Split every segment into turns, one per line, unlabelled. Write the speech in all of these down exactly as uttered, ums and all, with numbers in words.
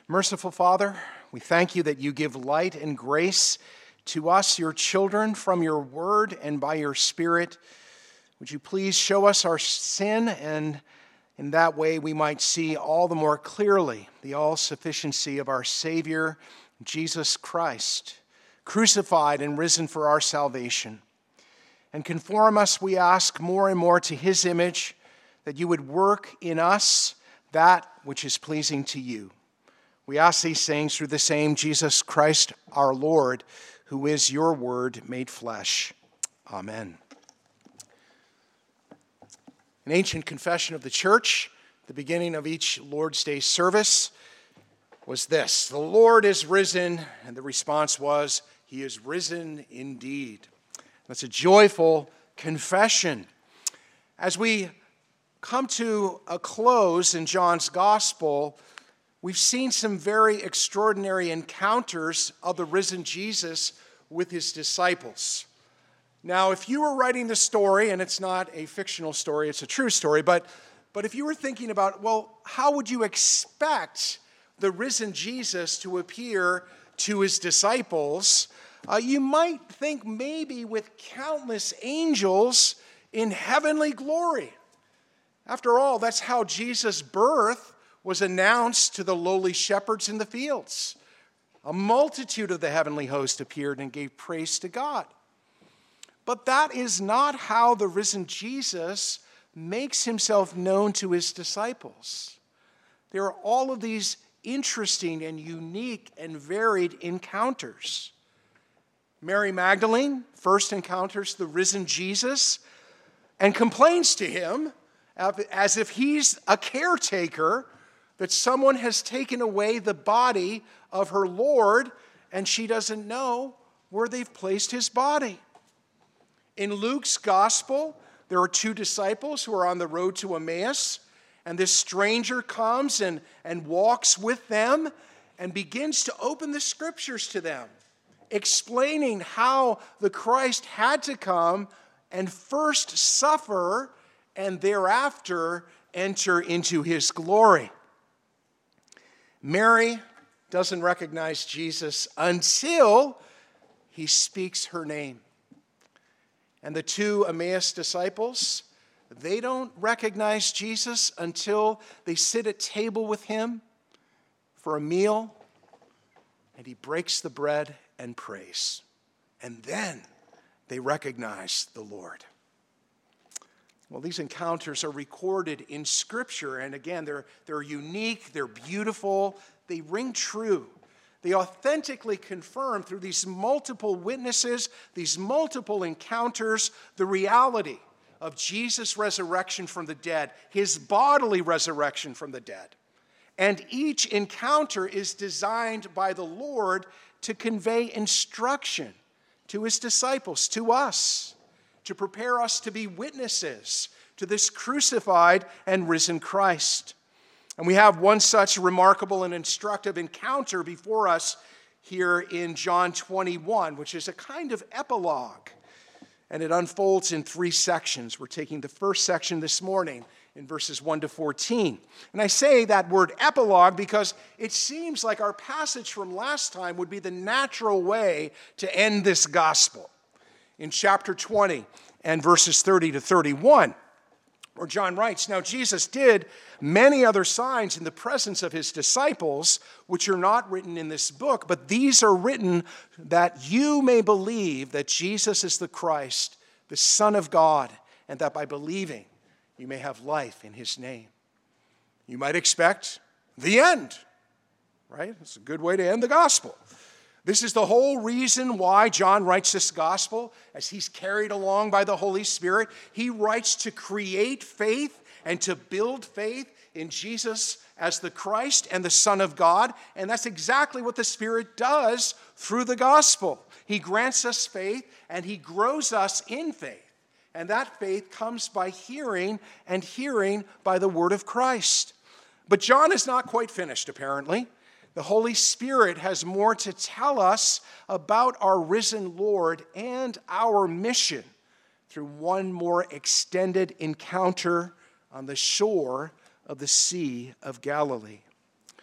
Merciful Father, we thank you that you give light and grace to us, your children, from your word and by your Spirit. Would you please show us our sin, and in that way we might see all the more clearly the all-sufficiency of our Savior, Jesus Christ, crucified and risen for our salvation. And conform us, we ask, more and more to his image, that you would work in us that which is pleasing to you. We ask these things through the same Jesus Christ our Lord, who is your word made flesh. Amen. An ancient confession of the church, the beginning of each Lord's Day service, was this: the Lord is risen, and the response was, he is risen indeed. That's a joyful confession. As we come to a close in John's Gospel, we've seen some very extraordinary encounters of the risen Jesus with his disciples. Now, if you were writing the story, and it's not a fictional story, it's a true story, but, but if you were thinking about, well, how would you expect the risen Jesus to appear to his disciples, uh, you might think maybe with countless angels in heavenly glory. After all, that's how Jesus' birth was announced to the lowly shepherds in the fields. A multitude of the heavenly host appeared and gave praise to God. But that is not how the risen Jesus makes himself known to his disciples. There are all of these interesting and unique and varied encounters. Mary Magdalene first encounters the risen Jesus and complains to him as if he's a caretaker, that someone has taken away the body of her Lord, and she doesn't know where they've placed his body. In Luke's gospel, there are two disciples who are on the road to Emmaus, and this stranger comes and, and walks with them and begins to open the scriptures to them, explaining how the Christ had to come and first suffer and thereafter enter into his glory. Mary doesn't recognize Jesus until he speaks her name. And the two Emmaus disciples, they don't recognize Jesus until they sit at table with him for a meal, and he breaks the bread and prays. And then they recognize the Lord. Well, these encounters are recorded in Scripture, and again, they're, they're unique, they're beautiful, they ring true. They authentically confirm through these multiple witnesses, these multiple encounters, the reality of Jesus' resurrection from the dead, his bodily resurrection from the dead. And each encounter is designed by the Lord to convey instruction to his disciples, to us, to prepare us to be witnesses to this crucified and risen Christ. And we have one such remarkable and instructive encounter before us here in John twenty-one, which is a kind of epilogue. And it unfolds in three sections. We're taking the first section this morning in verses one to fourteen. And I say that word epilogue because it seems like our passage from last time would be the natural way to end this gospel. In chapter twenty and verses thirty to thirty-one, where John writes, "Now Jesus did many other signs in the presence of his disciples, which are not written in this book, but these are written that you may believe that Jesus is the Christ, the Son of God, and that by believing you may have life in his name." You might expect the end, right? It's a good way to end the gospel. This is the whole reason why John writes this gospel, as he's carried along by the Holy Spirit. He writes to create faith and to build faith in Jesus as the Christ and the Son of God. And that's exactly what the Spirit does through the gospel. He grants us faith and he grows us in faith. And that faith comes by hearing, and hearing by the word of Christ. But John is not quite finished, apparently. The Holy Spirit has more to tell us about our risen Lord and our mission through one more extended encounter on the shore of the Sea of Galilee.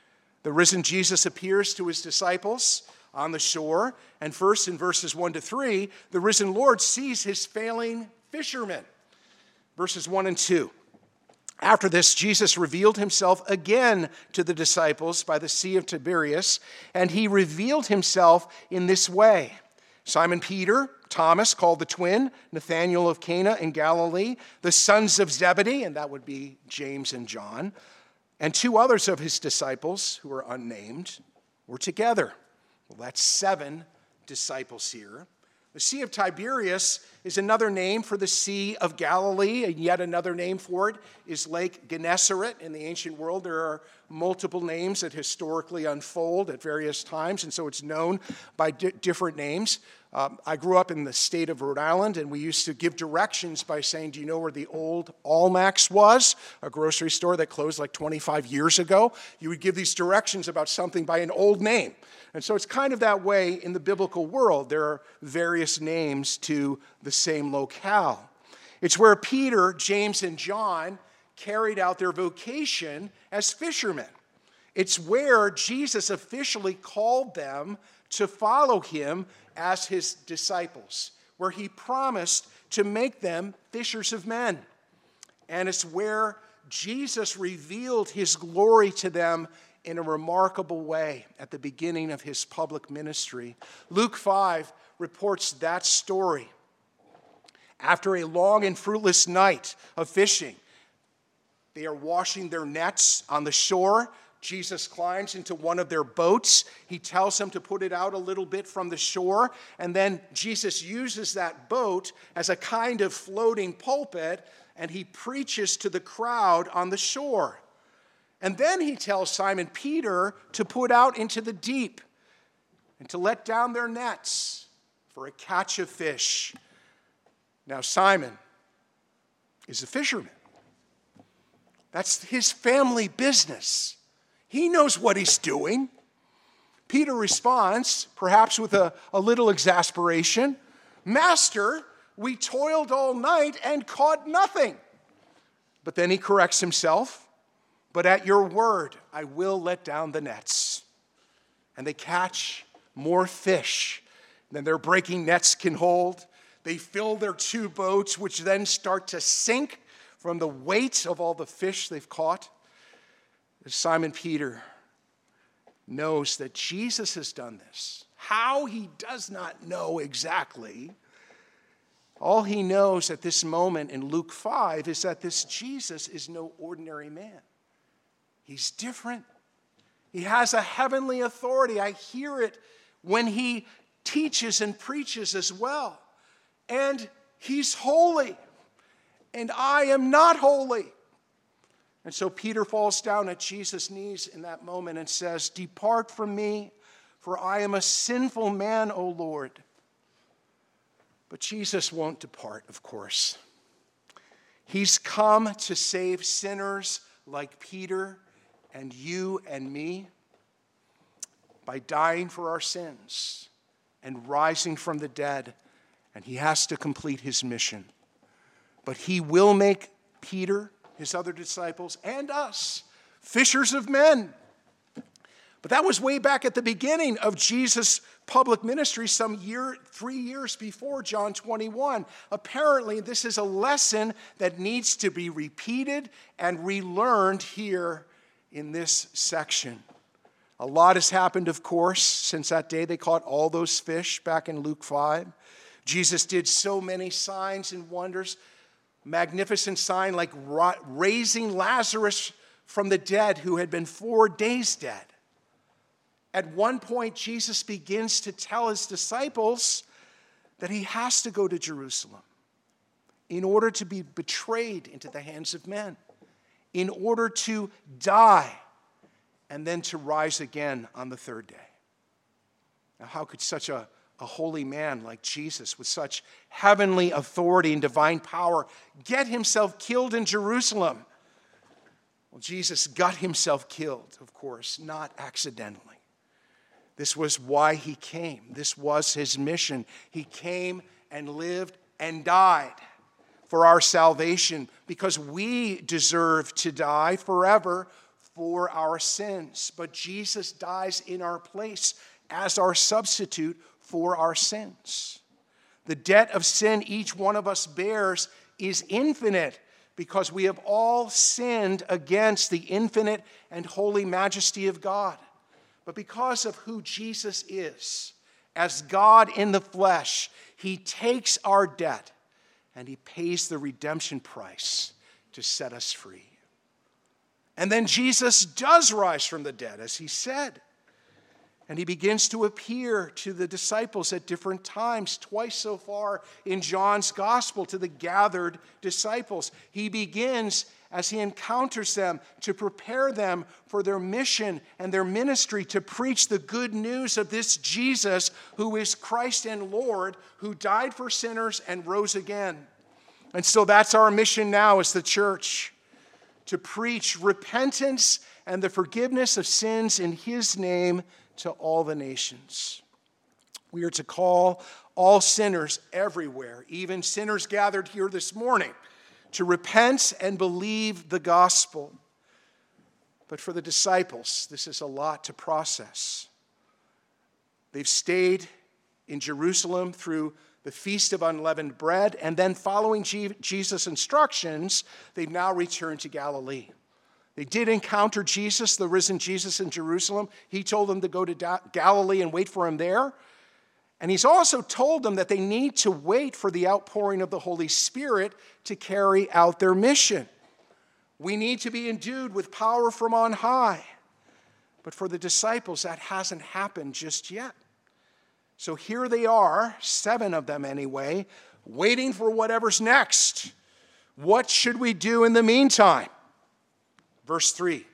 The risen Jesus appears to his disciples on the shore, and first in verses one to three, the risen Lord sees his failing fishermen. Verses one and two. After this, Jesus revealed himself again to the disciples by the Sea of Tiberias, and he revealed himself in this way. Simon Peter, Thomas, called the twin, Nathanael of Cana in Galilee, the sons of Zebedee, and that would be James and John, and two others of his disciples, who are unnamed, were together. Well, that's seven disciples here. The Sea of Tiberias is another name for the Sea of Galilee, and yet another name for it is Lake Gennesaret. In the ancient world, there are multiple names that historically unfold at various times, and so it's known by di- different names. Um, I grew up in the state of Rhode Island, and we used to give directions by saying, do you know where the old Almax was? A grocery store that closed like twenty-five years ago. You would give these directions about something by an old name. And so it's kind of that way in the biblical world. There are various names to the same locale. It's where Peter, James, and John carried out their vocation as fishermen. It's where Jesus officially called them to follow him as his disciples, where he promised to make them fishers of men. And it's where Jesus revealed his glory to them in a remarkable way at the beginning of his public ministry. Luke five reports that story. After a long and fruitless night of fishing, they are washing their nets on the shore. Jesus climbs into one of their boats. He tells them to put it out a little bit from the shore, and then Jesus uses that boat as a kind of floating pulpit, and he preaches to the crowd on the shore. And then he tells Simon Peter to put out into the deep and to let down their nets for a catch of fish. Now, Simon is a fisherman. That's his family business. He knows what he's doing. Peter responds, perhaps with a, a little exasperation, "Master, we toiled all night and caught nothing." But then he corrects himself. "But at your word, I will let down the nets." And they catch more fish than their breaking nets can hold. They fill their two boats, which then start to sink from the weight of all the fish they've caught. Simon Peter knows that Jesus has done this. How, he does not know exactly. All he knows at this moment in Luke five is that this Jesus is no ordinary man. He's different. He has a heavenly authority. I hear it when he teaches and preaches as well. And he's holy. And I am not holy. And so Peter falls down at Jesus' knees in that moment and says, "Depart from me, for I am a sinful man, O Lord." But Jesus won't depart, of course. He's come to save sinners like Peter and you and me by dying for our sins and rising from the dead. And he has to complete his mission. But he will make Peter, his other disciples, and us fishers of men. But that was way back at the beginning of Jesus' public ministry, some year, three years before John twenty-one. Apparently, this is a lesson that needs to be repeated and relearned here in this section. A lot has happened, of course, since that day they caught all those fish back in Luke five. Jesus did so many signs and wonders. Magnificent sign like raising Lazarus from the dead who had been four days dead. At one point, Jesus begins to tell his disciples that he has to go to Jerusalem in order to be betrayed into the hands of men, in order to die, and then to rise again on the third day. Now, how could such a, a holy man like Jesus, with such heavenly authority and divine power, get himself killed in Jerusalem? Well, Jesus got himself killed, of course, not accidentally. This was why he came. This was his mission. He came and lived and died for our salvation because we deserve to die forever for our sins, but Jesus dies in our place as our substitute for our sins. The debt of sin each one of us bears is infinite because we have all sinned against the infinite and holy majesty of God. But because of who Jesus is, as God in the flesh, he takes our debt and he pays the redemption price to set us free. And then Jesus does rise from the dead, as he said. And he begins to appear to the disciples at different times, twice so far in John's gospel, to the gathered disciples. He begins, as he encounters them, to prepare them for their mission and their ministry, to preach the good news of this Jesus who is Christ and Lord, who died for sinners and rose again. And so that's our mission now as the church, to preach repentance and the forgiveness of sins in his name to all the nations. We are to call all sinners everywhere, even sinners gathered here this morning, to repent and believe the gospel. But for the disciples, this is a lot to process. They've stayed in Jerusalem through the Feast of Unleavened Bread, and then following Jesus' instructions, they've now returned to Galilee. They did encounter Jesus, the risen Jesus, in Jerusalem. He told them to go to Galilee and wait for him there. And he's also told them that they need to wait for the outpouring of the Holy Spirit to carry out their mission. We need to be endued with power from on high. But for the disciples, that hasn't happened just yet. So here they are, seven of them anyway, waiting for whatever's next. What should we do in the meantime? Verse three,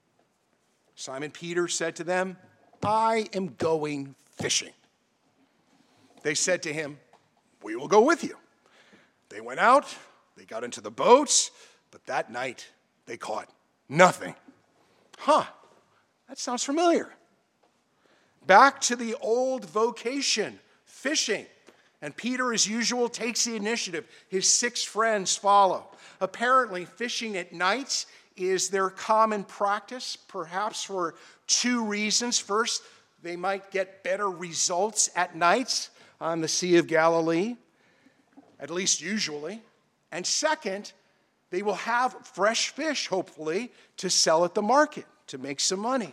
Simon Peter said to them, I am going fishing. They said to him, we will go with you. They went out, they got into the boats, but that night they caught nothing. Huh, that sounds familiar. Back to the old vocation, fishing. And Peter, as usual, takes the initiative. His six friends follow. Apparently, fishing at night is their common practice, perhaps for two reasons. First, they might get better results at night on the Sea of Galilee, at least usually. And second, they will have fresh fish, hopefully, to sell at the market to make some money.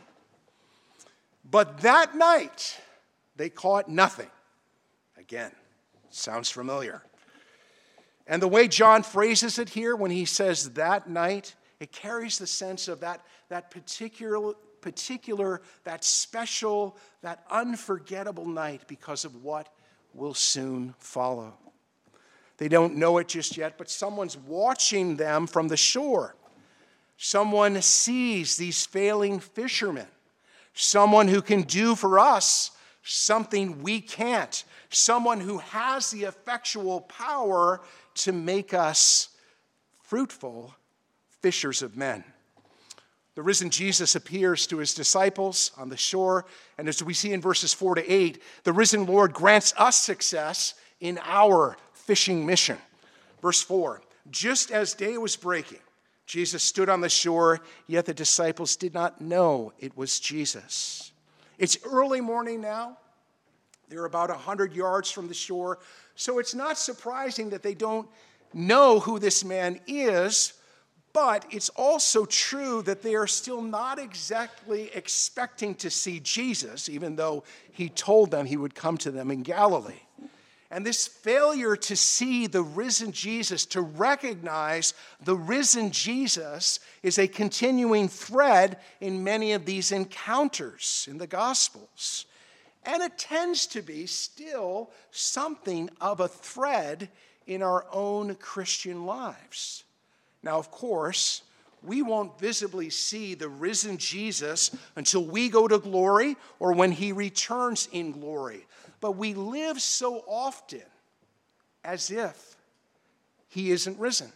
But that night, they caught nothing. Again, sounds familiar. And the way John phrases it here when he says that night, it carries the sense of that, that particular, particular, that special, that unforgettable night because of what will soon follow. They don't know it just yet, but someone's watching them from the shore. Someone sees these failing fishermen. Someone who can do for us something we can't. Someone who has the effectual power to make us fruitful fishers of men. The risen Jesus appears to his disciples on the shore, and as we see in verses four to eight, the risen Lord grants us success in our fishing mission. Verse four, just as day was breaking, Jesus stood on the shore, yet the disciples did not know it was Jesus. It's early morning now. They're about one hundred yards from the shore, so it's not surprising that they don't know who this man is, but it's also true that they are still not exactly expecting to see Jesus, even though he told them he would come to them in Galilee. And this failure to see the risen Jesus, to recognize the risen Jesus, is a continuing thread in many of these encounters in the Gospels. And it tends to be still something of a thread in our own Christian lives. Now, of course, we won't visibly see the risen Jesus until we go to glory or when he returns in glory. But we live so often as if he isn't risen.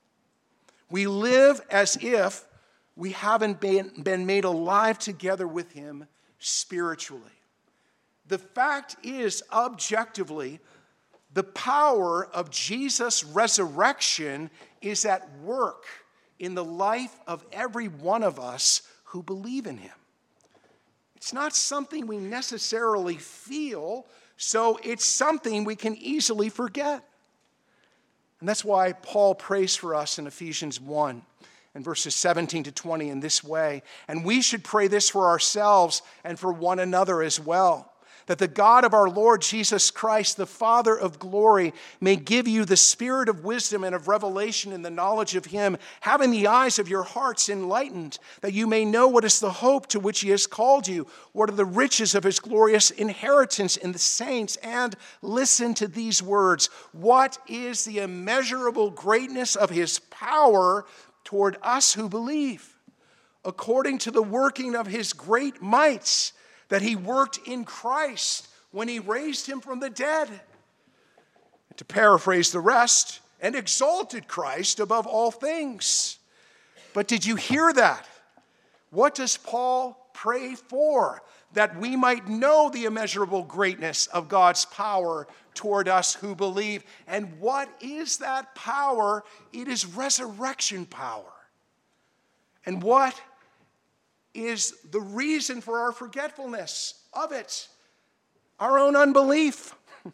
We live as if we haven't been, been made alive together with him spiritually. The fact is, objectively, the power of Jesus' resurrection is at work in the life of every one of us who believe in him. It's not something we necessarily feel, so it's something we can easily forget. And that's why Paul prays for us in Ephesians one and verses seventeen to twenty in this way. And we should pray this for ourselves and for one another as well, that the God of our Lord Jesus Christ, the Father of glory, may give you the spirit of wisdom and of revelation in the knowledge of him, having the eyes of your hearts enlightened, that you may know what is the hope to which he has called you, what are the riches of his glorious inheritance in the saints, and listen to these words, what is the immeasurable greatness of his power toward us who believe, according to the working of his great might, that he worked in Christ when he raised him from the dead. And to paraphrase the rest, and exalted Christ above all things. But did you hear that? What does Paul pray for? That we might know the immeasurable greatness of God's power toward us who believe. And what is that power? It is resurrection power. And what is the reason for our forgetfulness of it? Our own unbelief.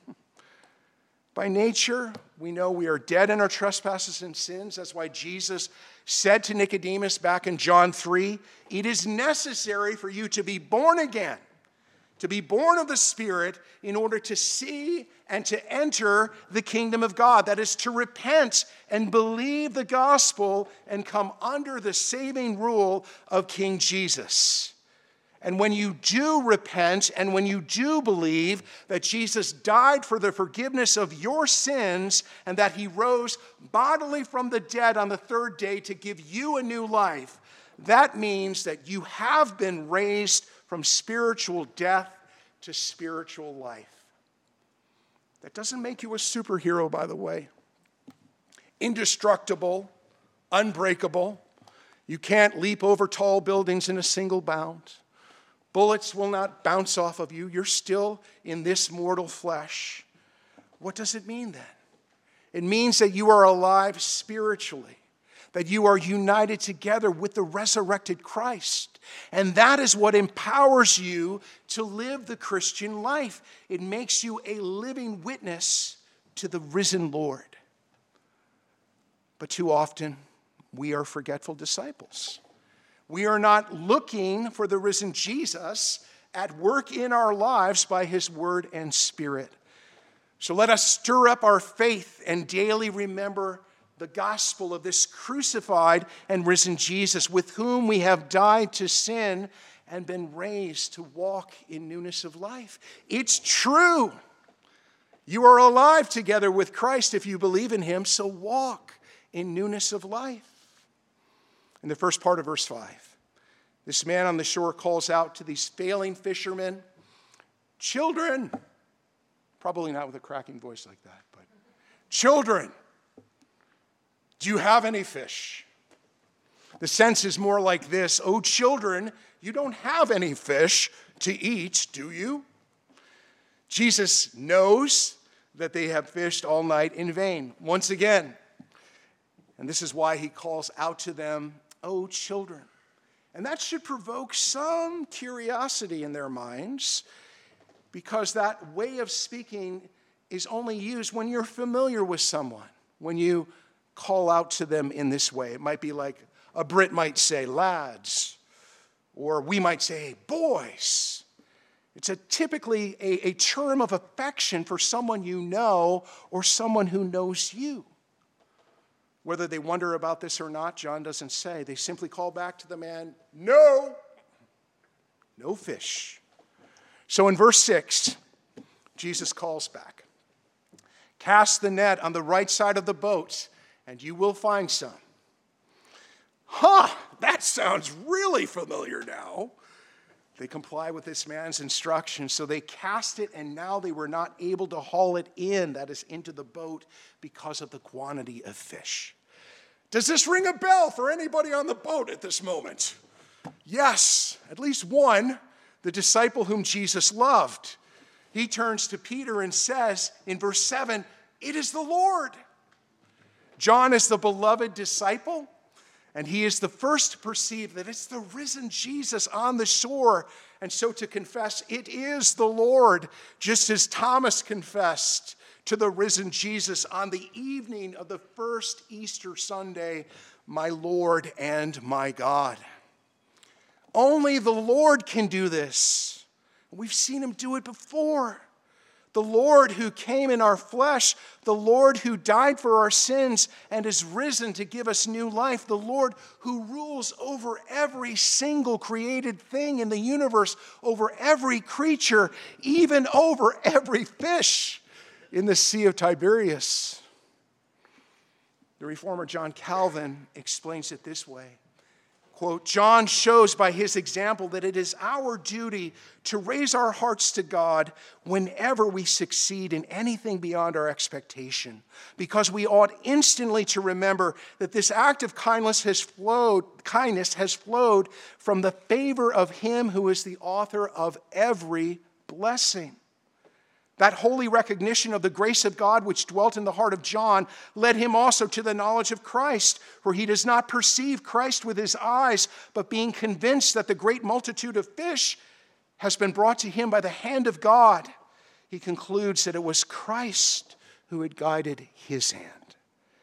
By nature, we know we are dead in our trespasses and sins. That's why Jesus said to Nicodemus back in John three, it is necessary for you to be born again, to be born of the Spirit in order to see and to enter the kingdom of God. That is to repent and believe the gospel and come under the saving rule of King Jesus. And when you do repent and when you do believe that Jesus died for the forgiveness of your sins and that he rose bodily from the dead on the third day to give you a new life, that means that you have been raised from spiritual death to spiritual life. That doesn't make you a superhero, by the way. Indestructible, unbreakable. You can't leap over tall buildings in a single bound. Bullets will not bounce off of you. You're still in this mortal flesh. What does it mean then? It means that you are alive spiritually, that you are united together with the resurrected Christ. And that is what empowers you to live the Christian life. It makes you a living witness to the risen Lord. But too often, we are forgetful disciples. We are not looking for the risen Jesus at work in our lives by his word and spirit. So let us stir up our faith and daily remember the gospel of this crucified and risen Jesus, with whom we have died to sin and been raised to walk in newness of life. It's true. You are alive together with Christ if you believe in him, so walk in newness of life. In the first part of verse five, this man on the shore calls out to these failing fishermen, children, probably not with a cracking voice like that, but children, do you have any fish? The sense is more like this, oh children, you don't have any fish to eat, do you? Jesus knows that they have fished all night in vain, once again. And this is why he calls out to them, oh children. And that should provoke some curiosity in their minds, because that way of speaking is only used when you're familiar with someone, when you call out to them in this way. It might be like a Brit might say, lads, or we might say, boys. It's a typically a, a term of affection for someone you know or someone who knows you. Whether they wonder about this or not, John doesn't say. They simply call back to the man, no, no fish. So in verse six, Jesus calls back, cast the net on the right side of the boat, and you will find some. Huh, that sounds really familiar now. They comply with this man's instructions, so they cast it, and now they were not able to haul it in, that is, into the boat, because of the quantity of fish. Does this ring a bell for anybody on the boat at this moment? Yes, at least one, the disciple whom Jesus loved. He turns to Peter and says in verse seven, it is the Lord. John is the beloved disciple, And he is the first to perceive that it's the risen Jesus on the shore, and so to confess, it is the Lord, just as Thomas confessed to the risen Jesus on the evening of the first Easter Sunday, my Lord and my God. Only the Lord can do this. We've seen him do it before. The Lord who came in our flesh, the Lord who died for our sins and is risen to give us new life, the Lord who rules over every single created thing in the universe, over every creature, even over every fish in the Sea of Tiberias. The reformer John Calvin explains it this way. Quote, John shows by his example that it is our duty to raise our hearts to God whenever we succeed in anything beyond our expectation, because we ought instantly to remember that this act of kindness has flowed, kindness has flowed from the favor of him who is the author of every blessing. That holy recognition of the grace of God which dwelt in the heart of John led him also to the knowledge of Christ, for he does not perceive Christ with his eyes, but being convinced that the great multitude of fish has been brought to him by the hand of God, he concludes that it was Christ who had guided his hand.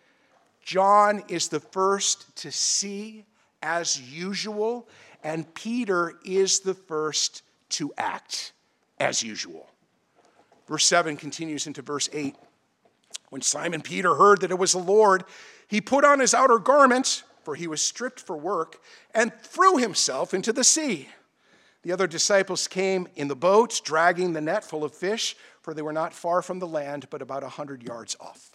John is the first to see as usual, and Peter is the first to act as usual. Verse seven continues into verse eight. When Simon Peter heard that it was the Lord, he put on his outer garment, for he was stripped for work, and threw himself into the sea. The other disciples came in the boat, dragging the net full of fish, for they were not far from the land, but about a hundred yards off.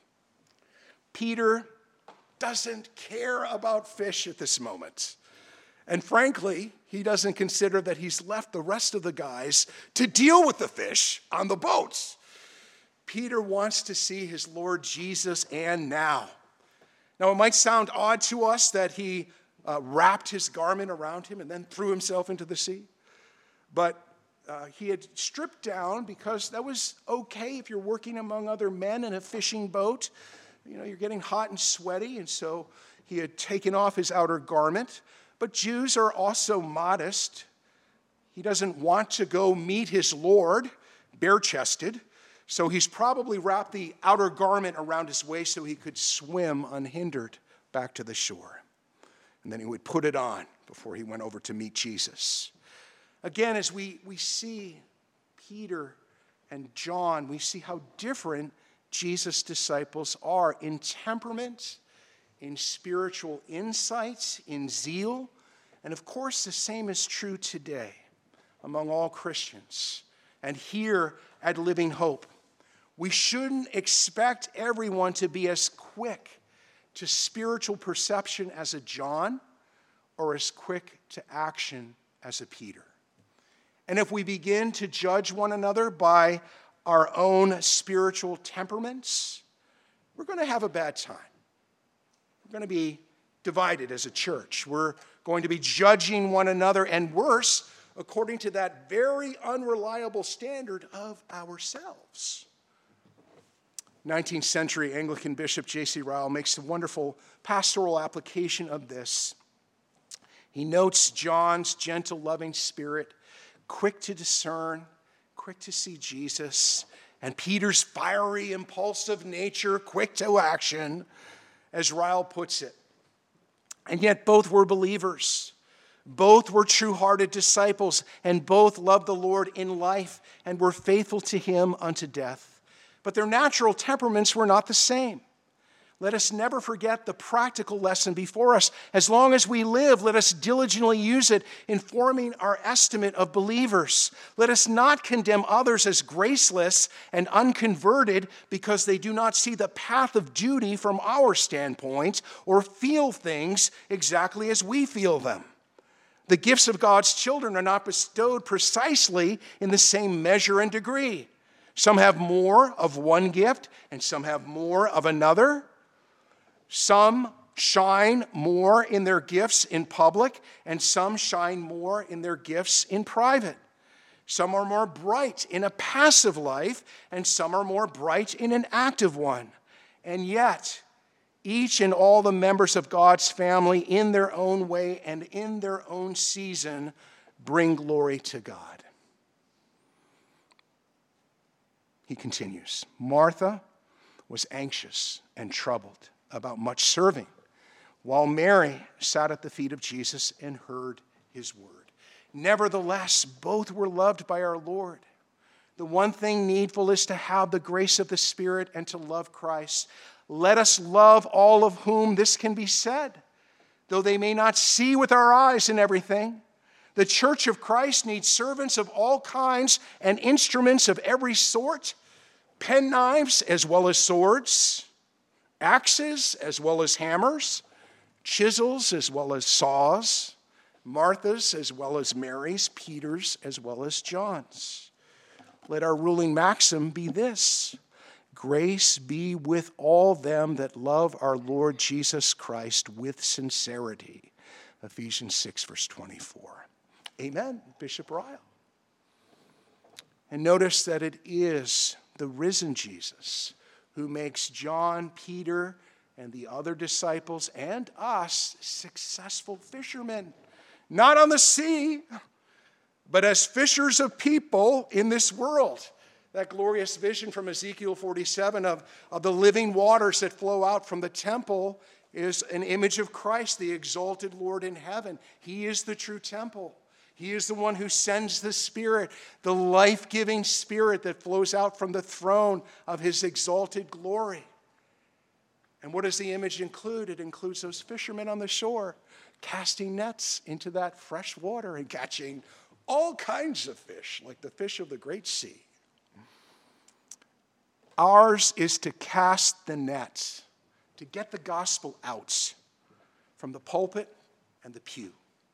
Peter doesn't care about fish at this moment. And frankly, he doesn't consider that he's left the rest of the guys to deal with the fish on the boats. Peter wants to see his Lord Jesus, and now. Now, it might sound odd to us that he uh, wrapped his garment around him and then threw himself into the sea. But uh, he had stripped down because that was okay if you're working among other men in a fishing boat. You know, you're getting hot and sweaty, and so he had taken off his outer garment. But Jews are also modest. He doesn't want to go meet his Lord bare-chested, so he's probably wrapped the outer garment around his waist so he could swim unhindered back to the shore. And then he would put it on before he went over to meet Jesus. Again, as we, we see Peter and John, we see how different Jesus' disciples are in temperament, in spiritual insights, in zeal. And of course, the same is true today among all Christians. And here at Living Hope, we shouldn't expect everyone to be as quick to spiritual perception as a John or as quick to action as a Peter. And if we begin to judge one another by our own spiritual temperaments, we're going to have a bad time. We're going to be divided as a church. We're going to be judging one another, and worse, according to that very unreliable standard of ourselves. nineteenth century Anglican Bishop J C Ryle makes a wonderful pastoral application of this. He notes John's gentle, loving spirit, quick to discern, quick to see Jesus, and Peter's fiery, impulsive nature, quick to action, as Ryle puts it. And yet both were believers. Both were true-hearted disciples, and both loved the Lord in life and were faithful to him unto death. But their natural temperaments were not the same. Let us never forget the practical lesson before us. As long as we live, let us diligently use it in forming our estimate of believers. Let us not condemn others as graceless and unconverted because they do not see the path of duty from our standpoint or feel things exactly as we feel them. The gifts of God's children are not bestowed precisely in the same measure and degree. Some have more of one gift and some have more of another. Some shine more in their gifts in public, and some shine more in their gifts in private. Some are more bright in a passive life, and some are more bright in an active one. And yet, each and all the members of God's family in their own way and in their own season bring glory to God. He continues, Martha was anxious and troubled about much serving, while Mary sat at the feet of Jesus and heard his word. Nevertheless, both were loved by our Lord. The one thing needful is to have the grace of the Spirit and to love Christ. Let us love all of whom this can be said, though they may not see with our eyes in everything. The church of Christ needs servants of all kinds and instruments of every sort, penknives as well as swords, axes as well as hammers, chisels as well as saws, Martha's as well as Mary's, Peter's as well as John's. Let our ruling maxim be this: grace be with all them that love our Lord Jesus Christ with sincerity. Ephesians six, verse twenty-four. Amen, Bishop Ryle. And notice that it is the risen Jesus who makes John, Peter, and the other disciples and us successful fishermen. Not on the sea, but as fishers of people in this world. That glorious vision from Ezekiel forty-seven of, of the living waters that flow out from the temple is an image of Christ, the exalted Lord in heaven. He is the true temple. He is the one who sends the Spirit, the life-giving Spirit that flows out from the throne of his exalted glory. And what does the image include? It includes those fishermen on the shore casting nets into that fresh water and catching all kinds of fish, like the fish of the great sea. Ours is to cast the nets, to get the gospel out from the pulpit and the pew,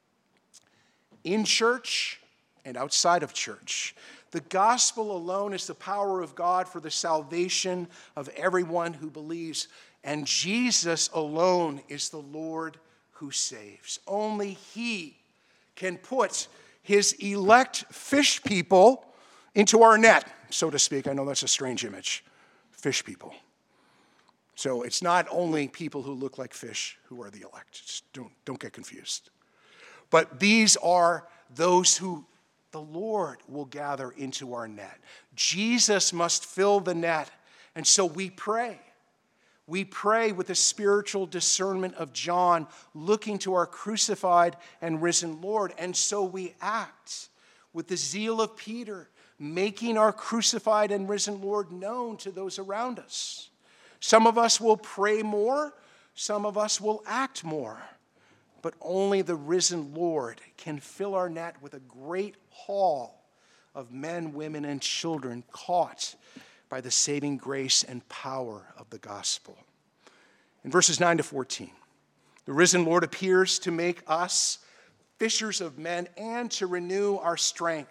in church and outside of church. The gospel alone is the power of God for the salvation of everyone who believes, and Jesus alone is the Lord who saves. Only he can put his elect fish people into our net, so to speak. I know that's a strange image. Fish people. So it's not only people who look like fish who are the elect. Just don't, don't get confused. But these are those who the Lord will gather into our net. Jesus must fill the net. And so we pray. We pray with the spiritual discernment of John, looking to our crucified and risen Lord. And so we act with the zeal of Peter, making our crucified and risen Lord known to those around us. Some of us will pray more, some of us will act more, but only the risen Lord can fill our net with a great haul of men, women, and children caught by the saving grace and power of the gospel. In verses nine to fourteen, the risen Lord appears to make us fishers of men and to renew our strength.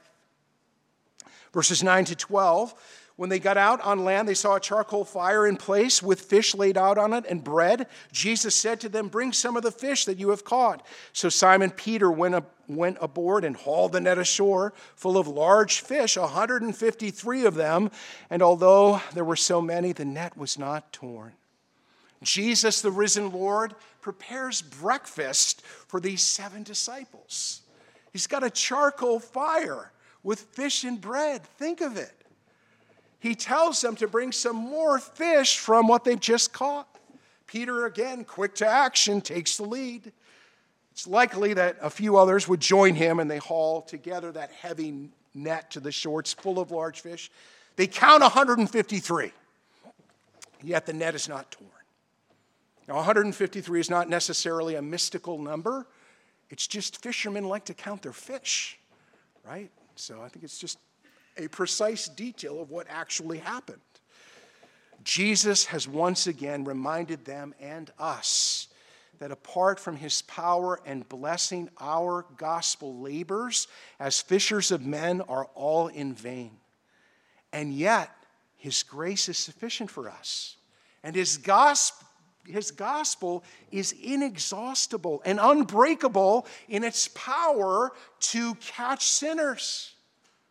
Verses nine to twelve, when they got out on land, they saw a charcoal fire in place with fish laid out on it and bread. Jesus said to them, "Bring some of the fish that you have caught." So Simon Peter went, up, went aboard and hauled the net ashore full of large fish, one hundred fifty-three of them. And although there were so many, the net was not torn. Jesus, the risen Lord, prepares breakfast for these seven disciples. He's got a charcoal fire with fish and bread. Think of it. He tells them to bring some more fish from what they've just caught. Peter, again, quick to action, takes the lead. It's likely that a few others would join him, and they haul together that heavy net to the shore. It's full of large fish. They count one hundred fifty-three, yet the net is not torn. Now, one hundred fifty-three is not necessarily a mystical number. It's just fishermen like to count their fish, right? So I think it's just a precise detail of what actually happened. Jesus has once again reminded them and us that apart from his power and blessing, our gospel labors as fishers of men are all in vain. And yet, his grace is sufficient for us. And his gospel, his gospel is inexhaustible and unbreakable in its power to catch sinners.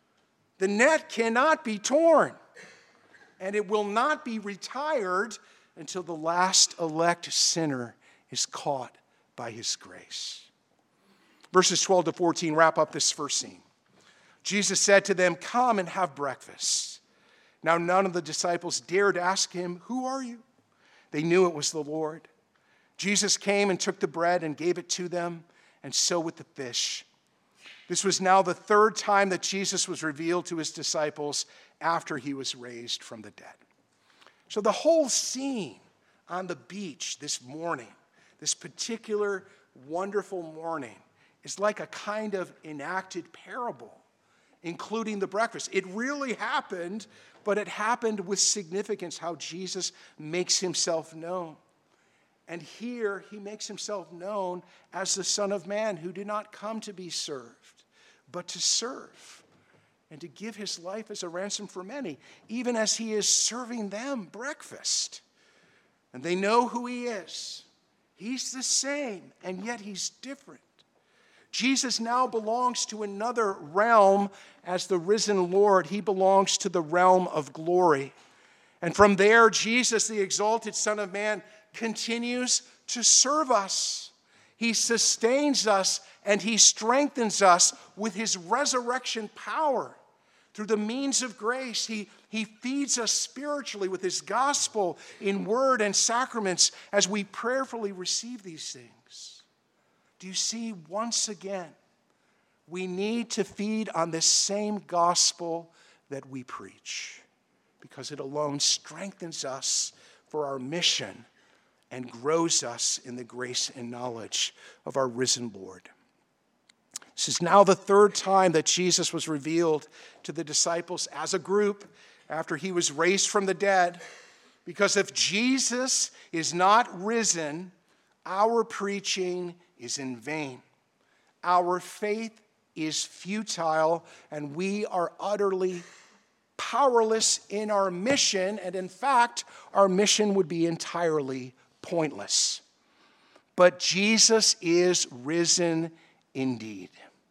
The net cannot be torn, and it will not be retired until the last elect sinner is caught by his grace. Verses twelve to fourteen wrap up this first scene. Jesus said to them, "Come and have breakfast." Now none of the disciples dared ask him, "Who are you?" They knew it was the Lord. Jesus came and took the bread and gave it to them, and so with the fish. This was now the third time that Jesus was revealed to his disciples after he was raised from the dead. So the whole scene on the beach this morning, this particular wonderful morning, is like a kind of enacted parable, including the breakfast. It really happened, but it happened with significance, how Jesus makes himself known. And here he makes himself known as the Son of Man, who did not come to be served, but to serve and to give his life as a ransom for many, even as he is serving them breakfast. And they know who he is. He's the same, and yet he's different. Jesus now belongs to another realm as the risen Lord. He belongs to the realm of glory. And from there, Jesus, the exalted Son of Man, continues to serve us. He sustains us and he strengthens us with his resurrection power. Through the means of grace, he, he feeds us spiritually with his gospel in word and sacraments as we prayerfully receive these things. Do you see, once again, we need to feed on this same gospel that we preach, because it alone strengthens us for our mission and grows us in the grace and knowledge of our risen Lord. This is now the third time that Jesus was revealed to the disciples as a group after he was raised from the dead. Because if Jesus is not risen, our preaching is in vain. Our faith is futile, and we are utterly powerless in our mission. And in fact, our mission would be entirely pointless. But Jesus is risen indeed.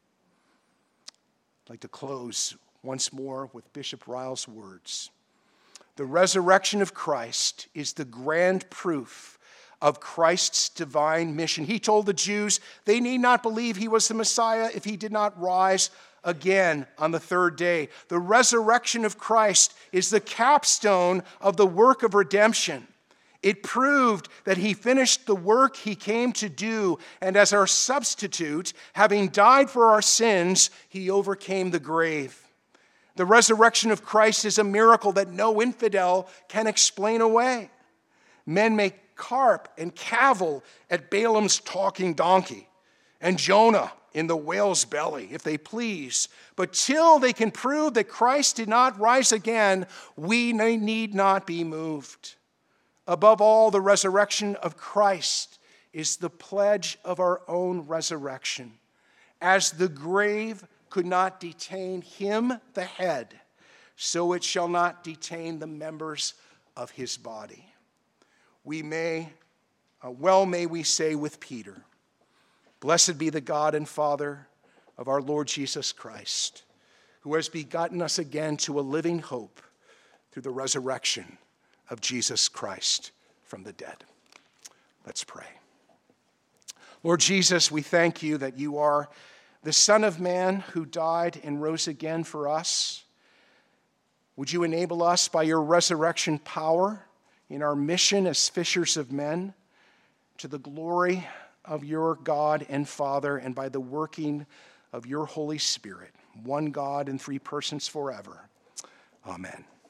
I'd like to close once more with Bishop Ryle's words. The resurrection of Christ is the grand proof of Christ's divine mission. He told the Jews they need not believe he was the Messiah if he did not rise again on the third day. The resurrection of Christ is the capstone of the work of redemption. It proved that he finished the work he came to do, and as our substitute, having died for our sins, he overcame the grave. The resurrection of Christ is a miracle that no infidel can explain away. Men may carp and cavil at Balaam's talking donkey and Jonah in the whale's belly, if they please. But till they can prove that Christ did not rise again, we need not be moved. Above all, the resurrection of Christ is the pledge of our own resurrection. As the grave could not detain him, the head, so it shall not detain the members of his body. We may, uh, well may we say with Peter, "Blessed be the God and Father of our Lord Jesus Christ, who has begotten us again to a living hope through the resurrection of Jesus Christ from the dead." Let's pray. Lord Jesus, we thank you that you are the Son of Man who died and rose again for us. Would you enable us by your resurrection power in our mission as fishers of men to the glory of your God and Father, and by the working of your Holy Spirit, one God in three persons forever. Amen.